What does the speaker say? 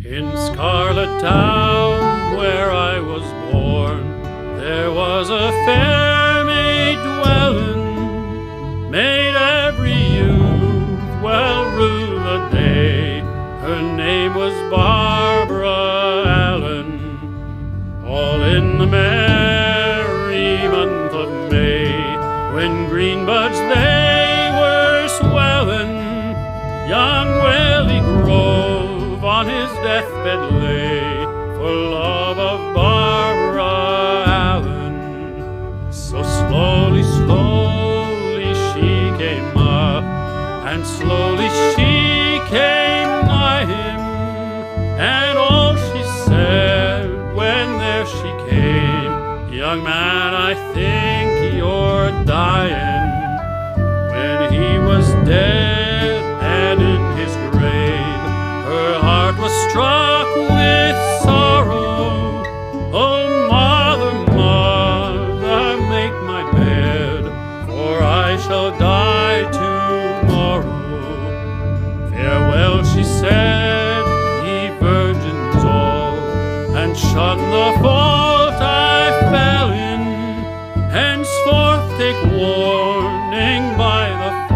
In Scarlet Town, where I was born, there was a fair maid dwellin', made every youth well rue the day. Her name was Barbara Allen. All in the merry month of May, when green buds they were swellin', young Willie Grove on his deathbed lay, for love of Barbara Allen. So slowly, slowly she came up, and slowly she came nigh him, and all she said when there she came, "Young man, I think you're dying." When he was dead and in his grave, her heart was struck with sorrow. "Oh, mother, mother, make my bed, for I shall die tomorrow." "Farewell," she said, "ye virgins all, and shun the fault I fell in. Henceforth take warning by the